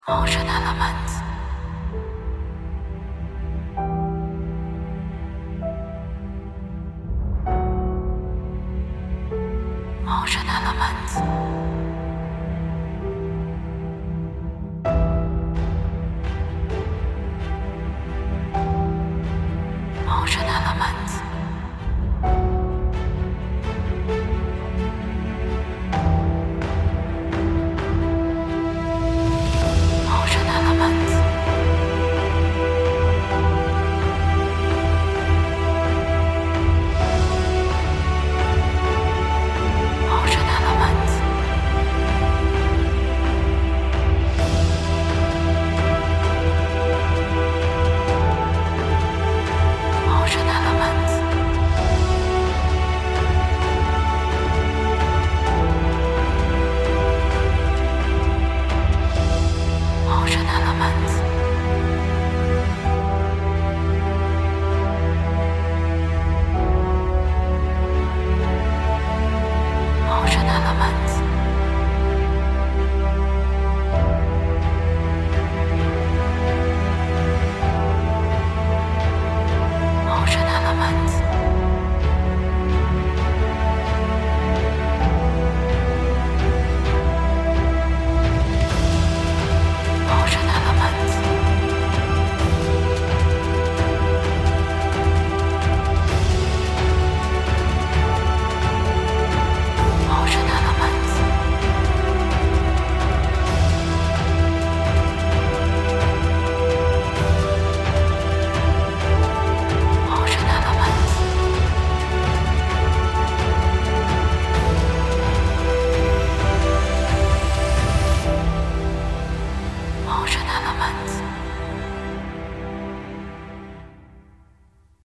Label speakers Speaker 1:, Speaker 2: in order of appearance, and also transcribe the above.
Speaker 1: Motion elements. Motion elements. Motion elements. Motion elements. Motion elements. Motion elements. Motion elements. Motion elements. Motion elements. Motion elements. Motion elements. Motion elements. Motion elements.